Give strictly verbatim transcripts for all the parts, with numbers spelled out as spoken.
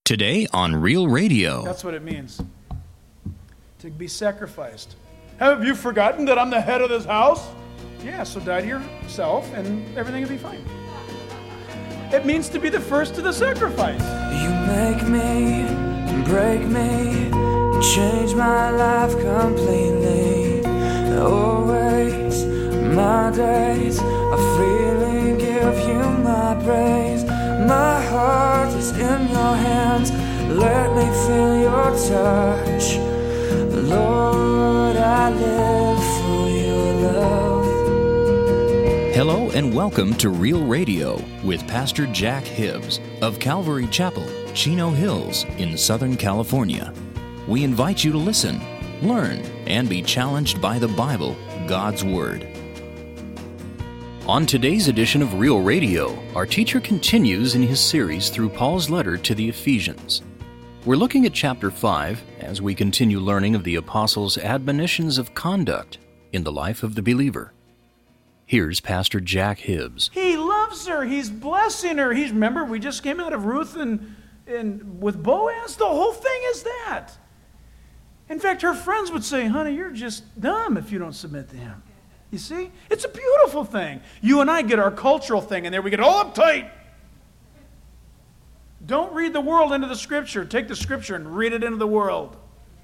Today on Real Radio. That's what it means, to be sacrificed. Have you forgotten that I'm the head of this house? Yeah, so die to yourself and everything will be fine. It means to be the first to the sacrifice. You make me, break me, change my life completely. Always, my days are freely give you my praise. My heart is in your hands, let me feel your touch. Lord, I live for your love. Hello and welcome to Real Radio with Pastor Jack Hibbs of Calvary Chapel, Chino Hills in Southern California. We invite you to listen, learn, and be challenged by the Bible, God's Word. On today's edition of Real Radio, our teacher continues in his series through Paul's letter to the Ephesians. We're looking at chapter five as we continue learning of the apostles' admonitions of conduct in the life of the believer. Here's Pastor Jack Hibbs. He loves her. He's blessing her. He's remember we just came out of Ruth and and with Boaz. The whole thing is that. In fact, her friends would say, "Honey, you're just dumb if you don't submit to him." You see? It's a beautiful thing. You and I get our cultural thing, and there we get all uptight. Don't read the world into the Scripture. Take the Scripture and read it into the world.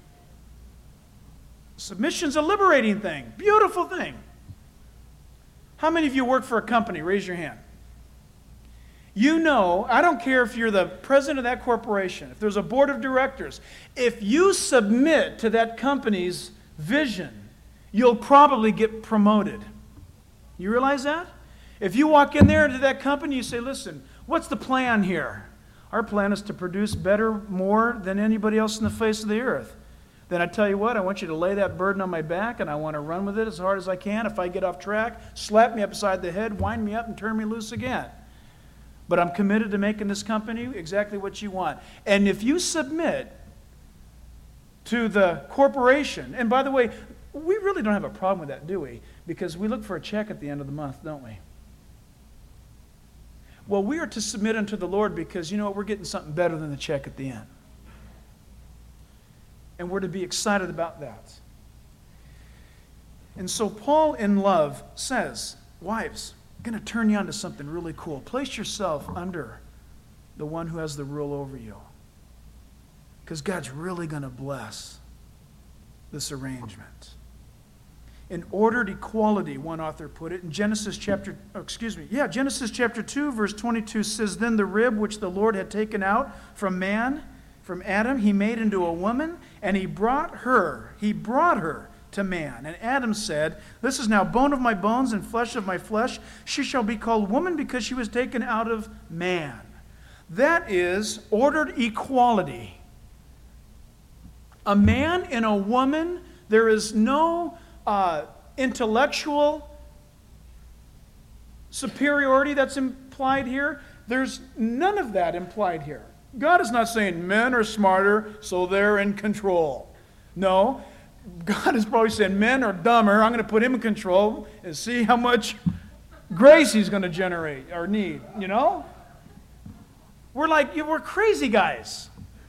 Submission's a liberating thing. Beautiful thing. How many of you work for a company? Raise your hand. You know, I don't care if you're the president of that corporation, if there's a board of directors, if you submit to that company's vision, you'll probably get promoted. You realize that? If you walk in there into that company, you say, "Listen, what's the plan here?" "Our plan is to produce better, more than anybody else on the face of the earth." Then I tell you what, I want you to lay that burden on my back, and I want to run with it as hard as I can. If I get off track, slap me upside the head, wind me up, and turn me loose again. But I'm committed to making this company exactly what you want. And if you submit to the corporation, and by the way, we really don't have a problem with that, do we? Because we look for a check at the end of the month, don't we? Well, we are to submit unto the Lord because, you know what, we're getting something better than the check at the end. And we're to be excited about that. And so Paul, in love, says, wives, I'm going to turn you on to something really cool. Place yourself under the one who has the rule over you. Because God's really going to bless this arrangement. In ordered equality, one author put it, in Genesis chapter, oh, excuse me, yeah, Genesis chapter two, verse twenty-two says, "Then the rib which the Lord had taken out from man, from Adam, he made into a woman, and he brought her, he brought her to man. And Adam said, This is now bone of my bones and flesh of my flesh. She shall be called woman because she was taken out of man." That is ordered equality. A man and a woman, there is no uh, intellectual superiority that's implied here. There's none of that implied here. God is not saying men are smarter, so they're in control. No, God is probably saying men are dumber. I'm going to put him in control and see how much grace he's going to generate or need, you know? We're like, we're crazy guys.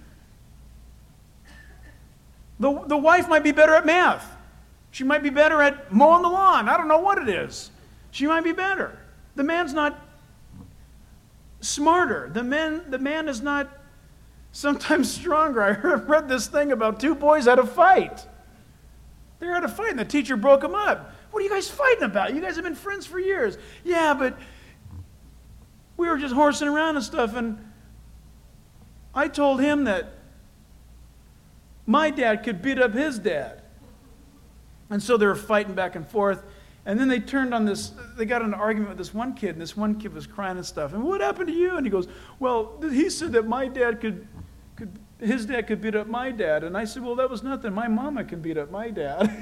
The, the wife might be better at math. She might be better at mowing the lawn. I don't know what it is. She might be better. The man's not smarter. The man, the man is not sometimes stronger. I heard, read this thing about two boys had a fight. They had a fight, and the teacher broke them up. "What are you guys fighting about? You guys have been friends for years." "Yeah, but we were just horsing around and stuff, and I told him that my dad could beat up his dad." And so they were fighting back and forth. And then they turned on this, they got in an argument with this one kid, and this one kid was crying and stuff. "And what happened to you?" And he goes, "Well, he said that my dad could, could his dad could beat up my dad." And I said, "Well, that was nothing. My mama can beat up my dad."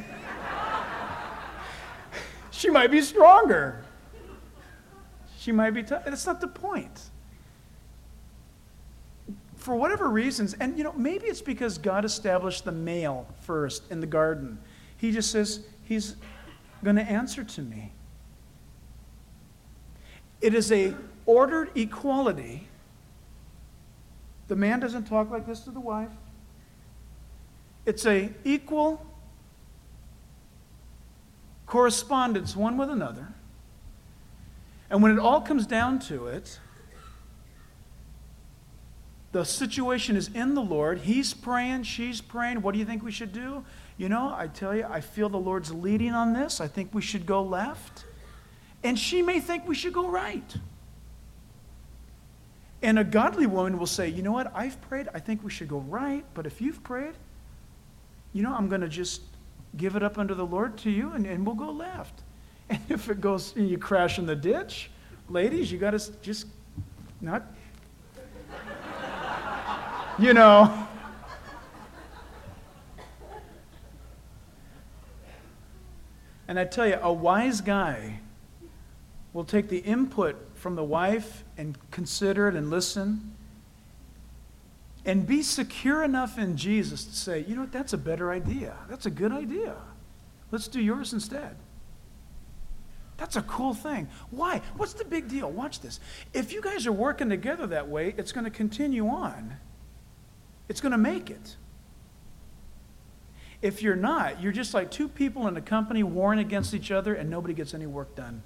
She might be stronger. She might be tough. That's not the point. For whatever reasons, and you know, maybe it's because God established the male first in the garden. He just says, he's going to answer to me. It is a ordered equality The man doesn't talk like this to the wife. It's a equal correspondence one with another. And when it all comes down to it, the situation is in the Lord. He's praying, she's praying. What do you think we should do? You know, I tell you, I feel the Lord's leading on this. I think we should go left. And she may think we should go right. And a godly woman will say, you know what, I've prayed, I think we should go right. But if you've prayed, you know, I'm going to just give it up unto the Lord to you, and, and we'll go left. And if it goes and you crash in the ditch, ladies, you got to just not, you know. And I tell you, a wise guy will take the input from the wife and consider it and listen and be secure enough in Jesus to say, you know what, that's a better idea. That's a good idea. Let's do yours instead. That's a cool thing. Why? What's the big deal? Watch this. If you guys are working together that way, it's going to continue on. It's going to make it. If you're not, you're just like two people in a company warring against each other and nobody gets any work done.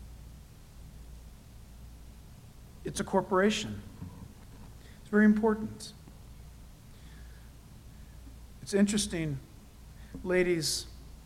It's a corporation. It's very important. It's interesting, ladies.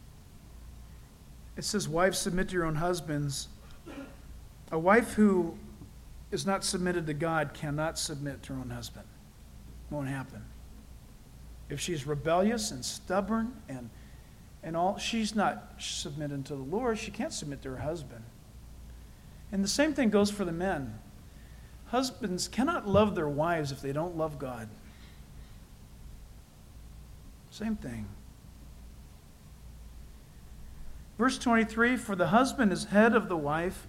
It says, wives, submit to your own husbands. A wife who is not submitted to God cannot submit to her own husband. Won't happen. If she's rebellious and stubborn and and all, she's not submitted to the Lord. She can't submit to her husband. And the same thing goes for the men. Husbands cannot love their wives if they don't love God. Same thing. Verse twenty-three, for the husband is head of the wife,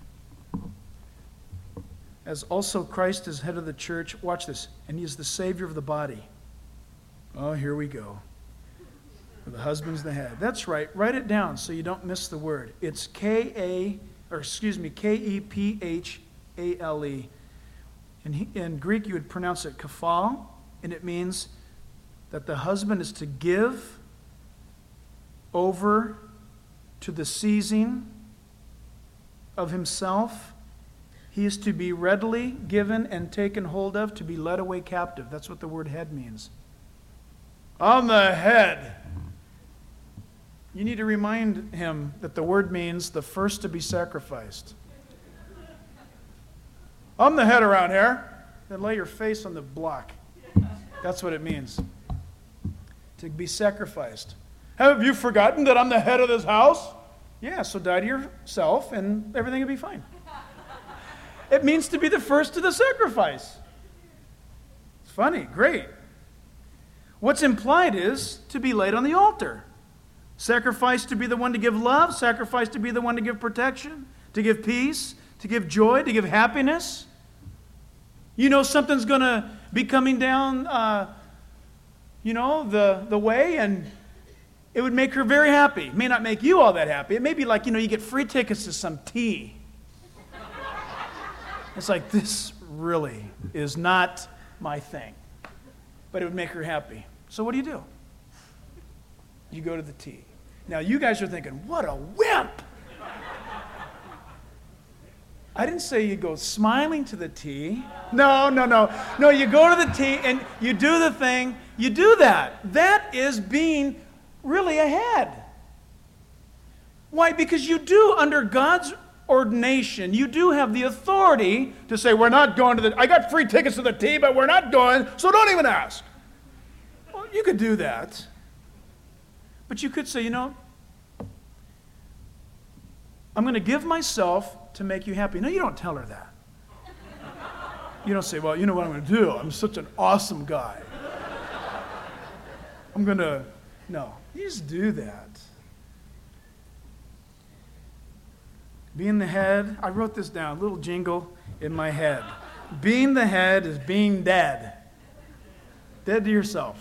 as also Christ is head of the church. Watch this. And he is the Savior of the body. Oh, here we go. For the husband's the head. That's right. Write it down so you don't miss the word. It's K A, or excuse me, K E P H A L E. In, he, in Greek, you would pronounce it kephal, and it means that the husband is to give over to the seizing of himself. He is to be readily given and taken hold of, to be led away captive. That's what the word head means. On the head. You need to remind him that the word means the first to be sacrificed. I'm the head around here. Then lay your face on the block. That's what it means. To be sacrificed. Have you forgotten that I'm the head of this house? Yeah, so die to yourself and everything will be fine. It means to be the first to the sacrifice. It's funny, great. What's implied is to be laid on the altar. Sacrifice to be the one to give love, sacrifice to be the one to give protection, to give peace, to give joy, to give happiness. You know something's going to be coming down, uh, you know, the, the way, and it would make her very happy. It may not make you all that happy. It may be like, you know, you get free tickets to some tea. It's like, this really is not my thing. But it would make her happy. So what do you do? You go to the tea. Now, you guys are thinking, what a wimp! I didn't say you go smiling to the tea. No, no, no. No, you go to the tea and you do the thing. You do that. That is being really ahead. Why? Because you do, under God's ordination, you do have the authority to say, we're not going to the, I got free tickets to the tea, but we're not going, so don't even ask. Well, you could do that. But you could say, you know, I'm going to give myself to make you happy. No, you don't tell her that. You don't say, well, you know what I'm going to do? I'm such an awesome guy. I'm going to, no. You just do that. Being the head, I wrote this down, a little jingle in my head. Being the head is being dead. Dead to yourself.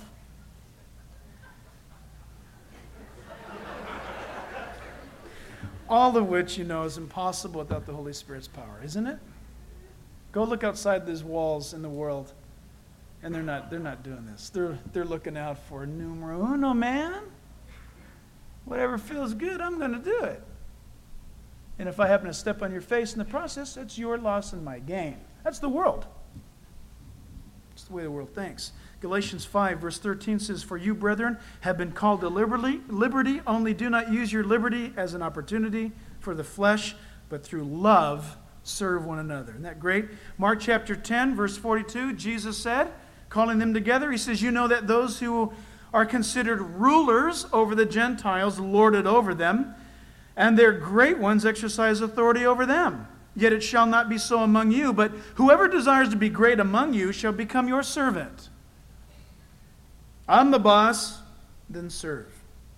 All of which, you know, is impossible without the Holy Spirit's power, isn't it? Go look outside these walls in the world And they're not, they're not doing this. They're, they're looking out for numero uno, man. Whatever feels good, I'm going to do it. And if I happen to step on your face in the process, that's your loss and my gain. That's the world. That's the way the world thinks. Galatians five, verse thirteen says, "For you, brethren, have been called to liberty, liberty, only do not use your liberty as an opportunity for the flesh, but through love serve one another." Isn't that great? Mark chapter ten, verse forty-two, Jesus said, calling them together, he says, "You know that those who are considered rulers over the Gentiles lord it over them, and their great ones exercise authority over them. Yet it shall not be so among you, but whoever desires to be great among you shall become your servant." I'm the boss, then serve.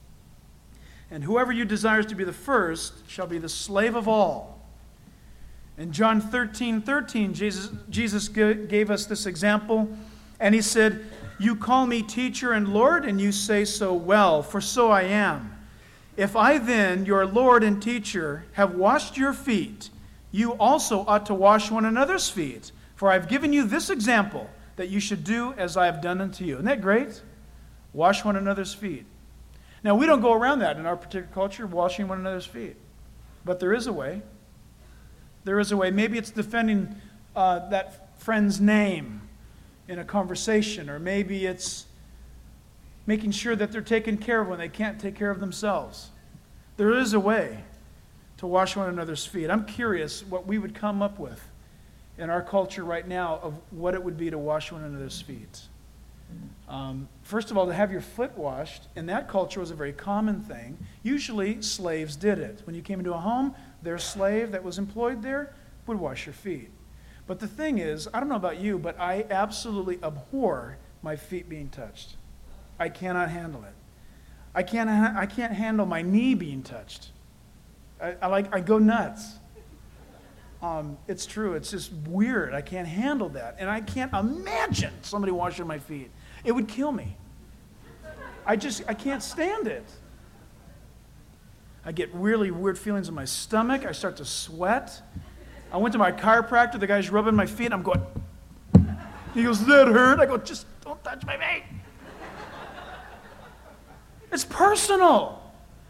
"And whoever you desires to be the first shall be the slave of all." In John thirteen thirteen, Jesus, Jesus gave us this example, and he said, "You call me teacher and Lord, and you say so well, for so I am. If I then, your Lord and teacher, have washed your feet, you also ought to wash one another's feet. For I have given you this example, that you should do as I have done unto you." Isn't that great? Wash one another's feet. Now, we don't go around that in our particular culture, washing one another's feet. But there is a way. There is a way. Maybe it's defending uh, that friend's name in a conversation, or maybe it's making sure that they're taken care of when they can't take care of themselves. There is a way to wash one another's feet. I'm curious what we would come up with in our culture right now of what it would be to wash one another's feet. Um, first of all, to have your foot washed in that culture was a very common thing. Usually slaves did it. When you came into a home, their slave that was employed there would wash your feet. But the thing is, I don't know about you, but I absolutely abhor my feet being touched. I cannot handle it. I can't, ha- I can't handle my knee being touched. I, I like I go nuts. Um, it's true. It's just weird. I can't handle that. And I can't imagine somebody washing my feet. It would kill me. I just, I can't stand it. I get really weird feelings in my stomach. I start to sweat. I went to my chiropractor. The guy's rubbing my feet. And I'm going, he goes, "Does that hurt?" I go, "Just don't touch my feet." It's personal.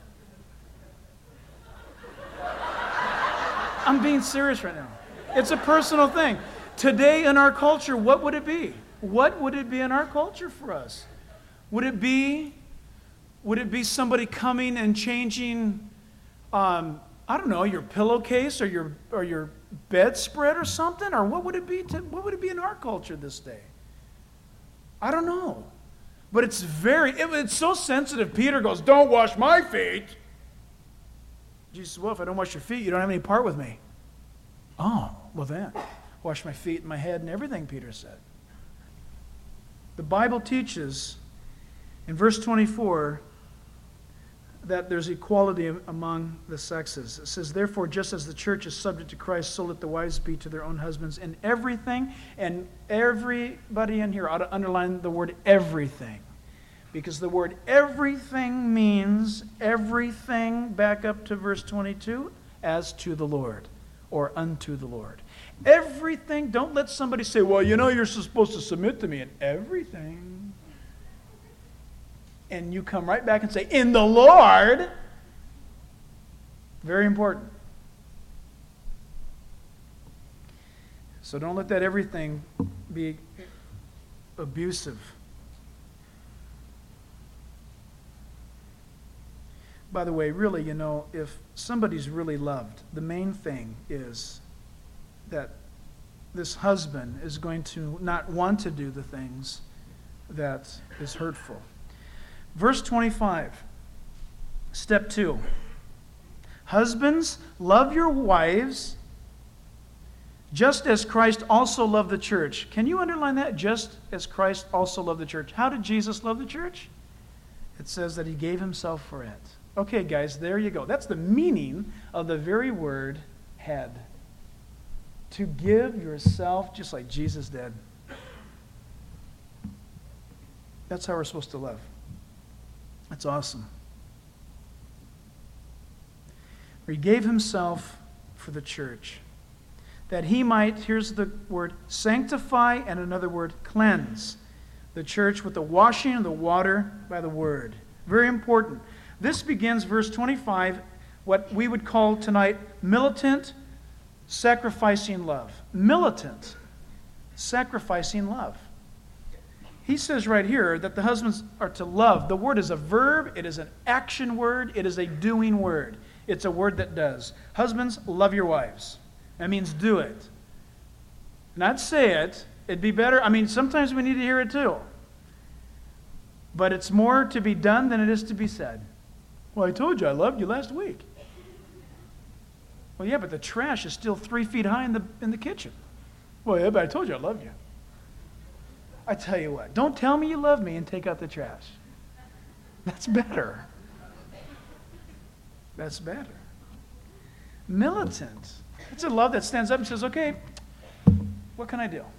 I'm being serious right now. It's a personal thing. Today in our culture, what would it be? What would it be in our culture for us? Would it be, would it be somebody coming and changing, um, I don't know, your pillowcase or your or your bedspread or something? Or what would it be? To, what would it be in our culture this day? I don't know. But it's very, it, it's so sensitive. Peter goes, "Don't wash my feet." Jesus said, "Well, if I don't wash your feet, you don't have any part with me." "Oh, well then, wash my feet and my head and everything," Peter said. The Bible teaches in verse twenty-four that there's equality among the sexes. It says, "Therefore, just as the church is subject to Christ, so let the wives be to their own husbands in everything." And everybody in here ought to underline the word everything. Because the word everything means everything, back up to verse twenty-two, as to the Lord, or unto the Lord. Everything. Don't let somebody say, "Well, you know, you're supposed to submit to me in everything." And you come right back and say, "In the Lord." Very important. So don't let that everything be abusive. By the way, really, you know, if somebody's really loved, the main thing is that this husband is going to not want to do the things that is hurtful. Verse twenty-five, step two. Husbands, love your wives just as Christ also loved the church. Can you underline that? Just as Christ also loved the church. How did Jesus love the church? It says that he gave himself for it. Okay, guys, there you go. That's the meaning of the very word head. To give yourself just like Jesus did. That's how we're supposed to love. That's awesome. He gave himself for the church, that he might, here's the word, sanctify, and another word, cleanse. the church with the washing of the water by the word. Very important. This begins, verse twenty-five, what we would call tonight militant, sacrificing love. Militant, sacrificing love. He says right here that the husbands are to love. The word is a verb. It is an action word. It is a doing word. It's a word that does. Husbands, love your wives. That means do it. Not say it. It'd be better. I mean, sometimes we need to hear it too. But it's more to be done than it is to be said. Well, I told you I loved you last week. Well, yeah, but the trash is still three feet high in the in the kitchen. Well, yeah, but I told you I loved you. I tell you what, don't tell me you love me and take out the trash. That's better. That's better. Militant. It's a love that stands up and says, okay, what can I do?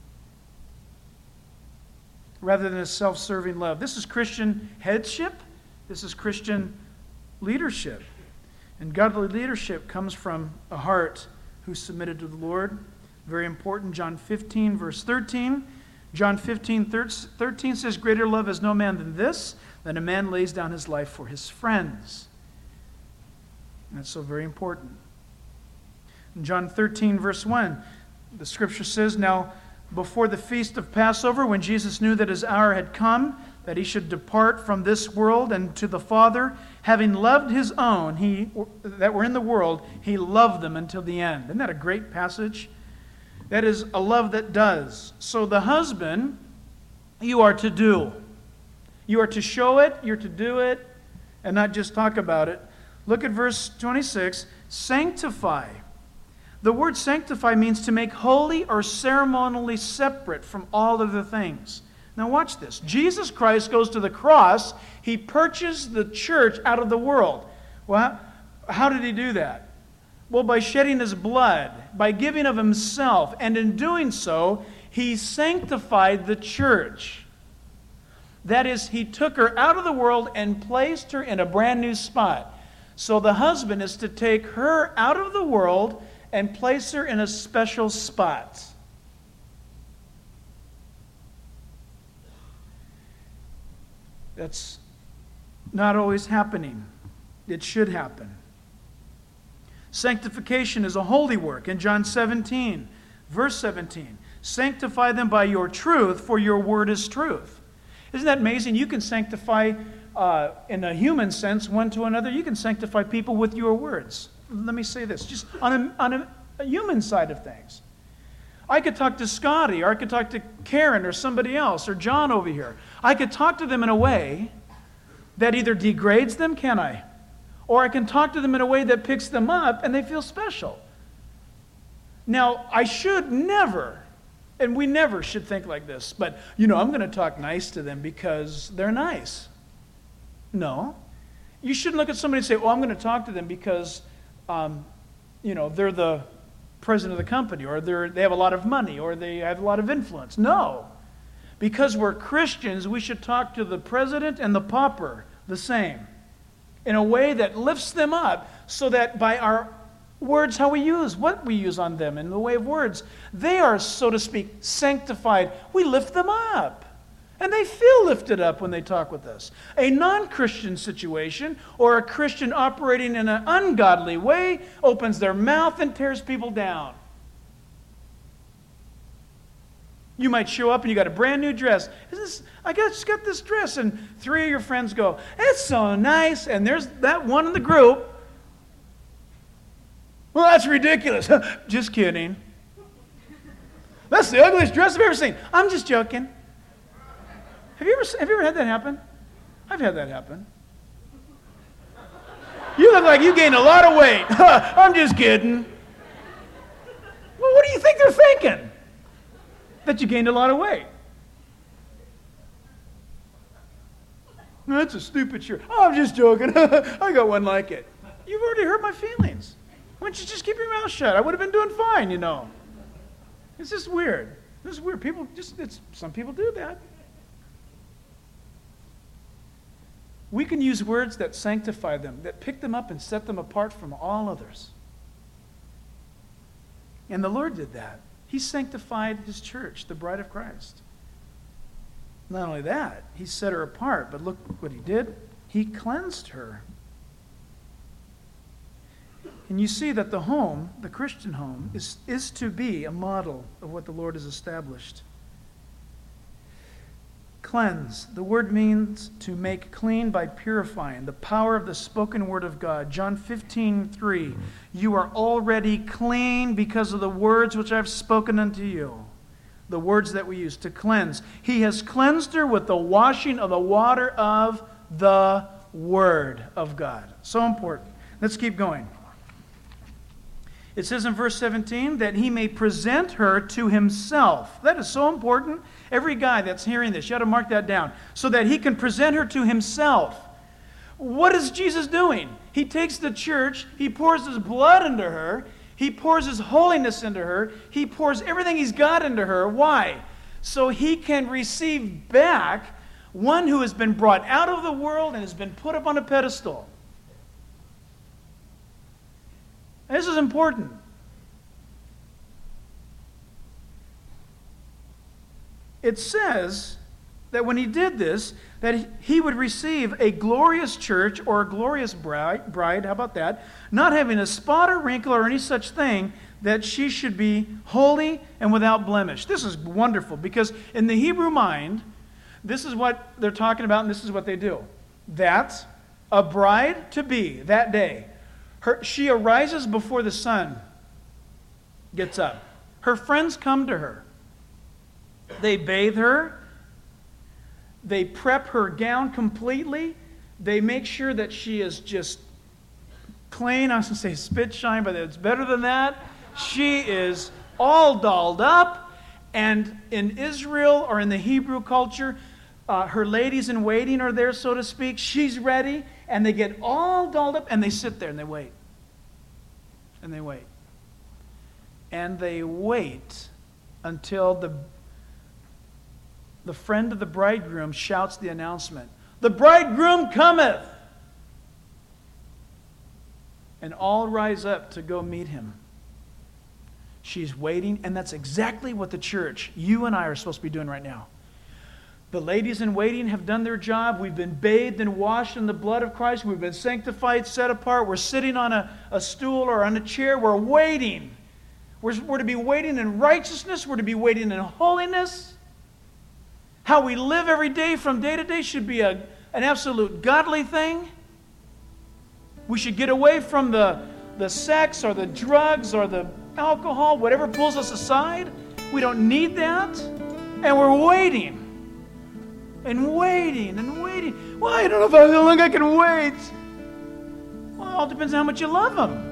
Rather than a self-serving love. This is Christian headship. This is Christian leadership. And godly leadership comes from a heart who's submitted to the Lord. Very important. John fifteen, verse thirteen. John fifteen, thirteen says, greater love has no man than this, than a man lays down his life for his friends. And that's so very important. In John thirteen, verse one, the scripture says, now before the feast of Passover, when Jesus knew that his hour had come, that he should depart from this world and to the Father, having loved his own he that were in the world, he loved them until the end. Isn't that a great passage? That is a love that does. So the husband, you are to do. You are to show it, you're to do it, and not just talk about it. Look at verse twenty-six. Sanctify. The word sanctify means to make holy or ceremonially separate from all other things. Now watch this. Jesus Christ goes to the cross. He purchased the church out of the world. Well, how did he do that? Well, by shedding his blood, by giving of himself, and in doing so, he sanctified the church. That is, he took her out of the world and placed her in a brand new spot. So the husband is to take her out of the world and place her in a special spot. That's not always happening. It should happen. Sanctification is a holy work. In John seventeen, verse seventeen, sanctify them by your truth, for your word is truth. Isn't that amazing? You can sanctify, uh, in a human sense, one to another. You can sanctify people with your words. Let me say this, just on a, on a, a human side of things. I could talk to Scotty, or I could talk to Karen, or somebody else, or John over here. I could talk to them in a way that either degrades them, can I? Or I can talk to them in a way that picks them up and they feel special. Now, I should never, and we never should think like this, but, you know, I'm going to talk nice to them because they're nice. No. You shouldn't look at somebody and say, well, I'm going to talk to them because, um, you know, they're the president of the company, or they're, they have a lot of money, or they have a lot of influence. No. Because we're Christians, we should talk to the president and the pauper the same, in a way that lifts them up, so that by our words, how we use, what we use on them in the way of words, they are, so to speak, sanctified. We lift them up. And they feel lifted up when they talk with us. A non-Christian situation, or a Christian operating in an ungodly way, opens their mouth and tears people down. You might show up and you got a brand new dress. Is this, I just got this dress, and three of your friends go, it's so nice, and there's that one in the group. Well, that's ridiculous. Just kidding. That's the ugliest dress I've ever seen. I'm just joking. Have you ever, have you ever had that happen? I've had that happen. You look like you gained a lot of weight. I'm just kidding. Well, what do you think they're thinking? That you gained a lot of weight. That's a stupid shirt. Oh, I'm just joking. I got one like it. You've already hurt my feelings. Why don't you just keep your mouth shut? I would have been doing fine, you know. It's just weird. This is weird. People just, it's, some people do that. We can use words that sanctify them, that pick them up and set them apart from all others. And the Lord did that. He sanctified his church, the bride of Christ. Not only that, he set her apart, but look what he did. He cleansed her. And you see that the home, the Christian home, is, is to be a model of what the Lord has established. Cleanse. The word means to make clean by purifying. The power of the spoken word of God. John fifteen three. You are already clean because of the words which I have spoken unto you. The words that we use to cleanse. He has cleansed her with the washing of the water of the Word of God. So important. Let's keep going. It says in verse seventeen that he may present her to himself. That is so important. Every guy that's hearing this, you ought to mark that down. So that he can present her to himself. What is Jesus doing? He takes the church, he pours his blood into her, he pours his holiness into her, he pours everything he's got into her. Why? So he can receive back one who has been brought out of the world and has been put up on a pedestal. This is important. It says that when he did this, that he would receive a glorious church or a glorious bride, bride, how about that, not having a spot or wrinkle or any such thing, that she should be holy and without blemish. This is wonderful because in the Hebrew mind, this is what they're talking about and this is what they do. That a bride to be that day, her, she arises before the sun gets up. Her friends come to her. They bathe her. They prep her gown completely. They make sure that she is just clean. I was going to say spit shine, but it's better than that. She is all dolled up. And in Israel or in the Hebrew culture, uh, her ladies in waiting are there, so to speak. She's ready. And they get all dolled up and they sit there and they wait. And they wait. And they wait until the The friend of the bridegroom shouts the announcement, "The bridegroom cometh!" And all rise up to go meet him. She's waiting, and that's exactly what the church, you and I, are supposed to be doing right now. The ladies in waiting have done their job. We've been bathed and washed in the blood of Christ. We've been sanctified, set apart. We're sitting on a, a stool or on a chair. We're waiting. We're, we're to be waiting in righteousness. We're to be waiting in holiness. How we live every day from day to day should be a, an absolute godly thing. We should get away from the, the sex or the drugs or the alcohol, whatever pulls us aside. We don't need that. And we're waiting. And waiting and waiting. Well, I don't know if I, how long I can wait. Well, it all depends on how much you love them.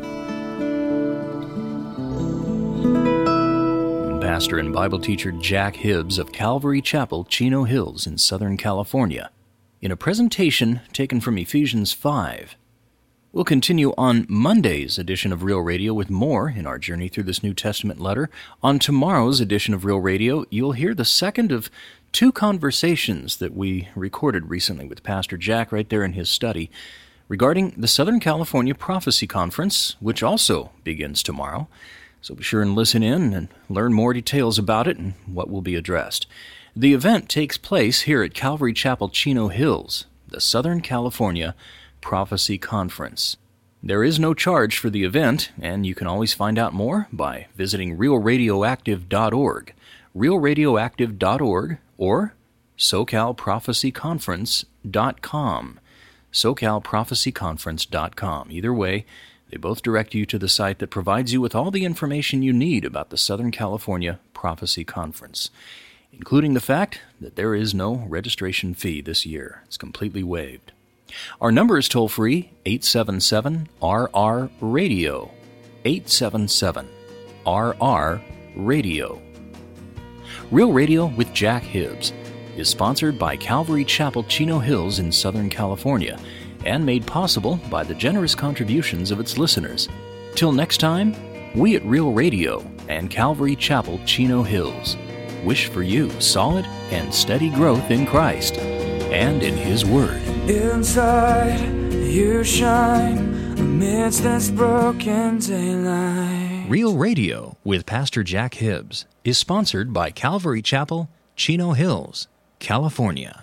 Pastor and Bible teacher Jack Hibbs of Calvary Chapel, Chino Hills in Southern California, in a presentation taken from Ephesians five. We'll continue on Monday's edition of Real Radio with more in our journey through this New Testament letter. On tomorrow's edition of Real Radio, you'll hear the second of two conversations that we recorded recently with Pastor Jack right there in his study regarding the Southern California Prophecy Conference, which also begins tomorrow. So be sure and listen in and learn more details about it and what will be addressed. The event takes place here at Calvary Chapel, Chino Hills, the Southern California Prophecy Conference. There is no charge for the event, and you can always find out more by visiting real radioactive dot org, real radioactive dot org, or socal prophecy conference dot com, socal prophecy conference dot com. Either way, they both direct you to the site that provides you with all the information you need about the Southern California Prophecy Conference, including the fact that there is no registration fee this year. It's completely waived. Our number is toll-free, eight seven seven R R radio, eight seven seven R R radio. Real Radio with Jack Hibbs is sponsored by Calvary Chapel, Chino Hills in Southern California, and made possible by the generous contributions of its listeners. Till next time, we at Real Radio and Calvary Chapel, Chino Hills wish for you solid and steady growth in Christ and in His Word. Inside, you shine amidst this broken daylight. Real Radio with Pastor Jack Hibbs is sponsored by Calvary Chapel, Chino Hills, California.